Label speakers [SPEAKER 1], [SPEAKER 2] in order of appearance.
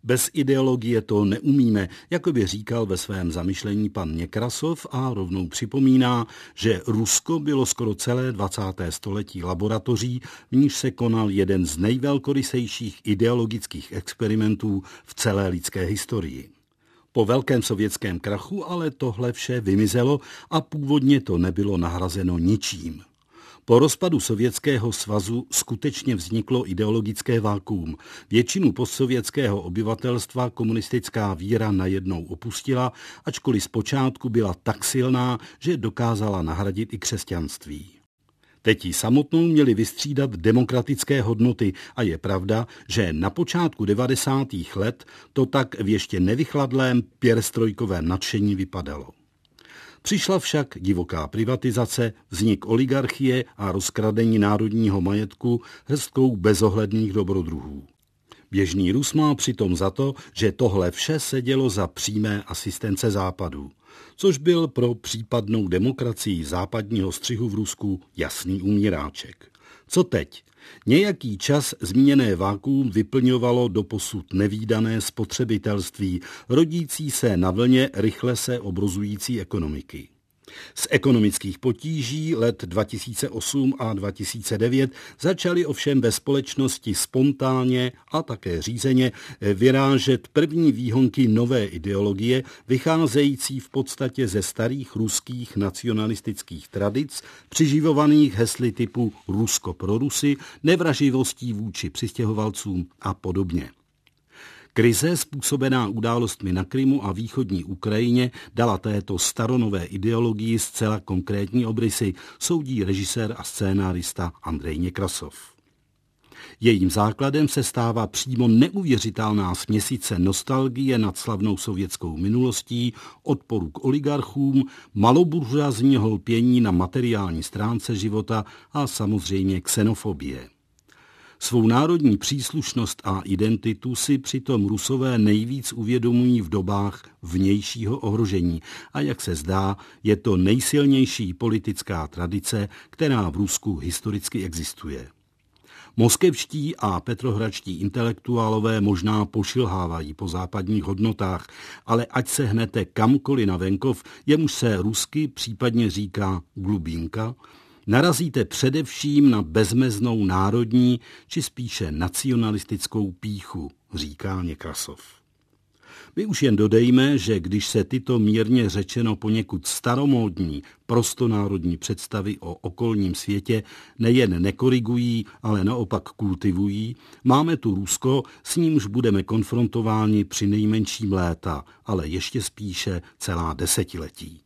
[SPEAKER 1] Bez ideologie to neumíme, jako by říkal ve svém zamyšlení pan Někrasov a rovnou připomíná, že Rusko bylo skoro celé 20. století laboratoří, v níž se konal jeden z nejvelkorysejších ideologických experimentů v celé lidské historii. Po velkém sovětském krachu ale tohle vše vymizelo a původně to nebylo nahrazeno ničím. Po rozpadu Sovětského svazu skutečně vzniklo ideologické vákuum. Většinu postsovětského obyvatelstva komunistická víra najednou opustila, ačkoliv zpočátku byla tak silná, že dokázala nahradit i křesťanství. Teď ji samotnou měli vystřídat demokratické hodnoty a je pravda, že na počátku 90. let to tak v ještě nevychladlém pěrestrojkovém nadšení vypadalo. Přišla však divoká privatizace, vznik oligarchie a rozkradení národního majetku hrstkou bezohledných dobrodruhů. Běžný Rus má přitom za to, že tohle vše se dělo za přímé asistence Západu, což byl pro případnou demokracii západního střihu v Rusku jasný umíráček. Co teď? Nějaký čas zmíněné vákuum vyplňovalo doposud nevídané spotřebitelství, rodící se na vlně rychle se obrozující ekonomiky. Z ekonomických potíží let 2008 a 2009 začaly ovšem ve společnosti spontánně a také řízeně vyrážet první výhonky nové ideologie, vycházející v podstatě ze starých ruských nacionalistických tradic, přiživovaných hesly typu Rusko pro Rusy, nevraživostí vůči přistěhovalcům a podobně. Krize způsobená událostmi na Krymu a východní Ukrajině dala této staronové ideologii zcela konkrétní obrysy, soudí režisér a scénárista Andrej Někrasov. Jejím základem se stává přímo neuvěřitelná směsice nostalgie nad slavnou sovětskou minulostí, odporu k oligarchům, maloburžoazního lpění na materiální stránce života a samozřejmě xenofobie. Svou národní příslušnost a identitu si přitom Rusové nejvíc uvědomují v dobách vnějšího ohrožení a jak se zdá, je to nejsilnější politická tradice, která v Rusku historicky existuje. Moskevští a petrohradští intelektuálové možná pošilhávají po západních hodnotách, ale ať se hnete kamkoliv na venkov, jemuž se rusky případně říká glubínka, narazíte především na bezmeznou národní či spíše nacionalistickou pýchu, říká Někrasov. My už jen dodejme, že když se tyto mírně řečeno poněkud staromódní prostonárodní představy o okolním světě nejen nekorigují, ale naopak kultivují, máme tu Rusko, s nímž budeme konfrontováni při nejmenším léta, ale ještě spíše celá desetiletí.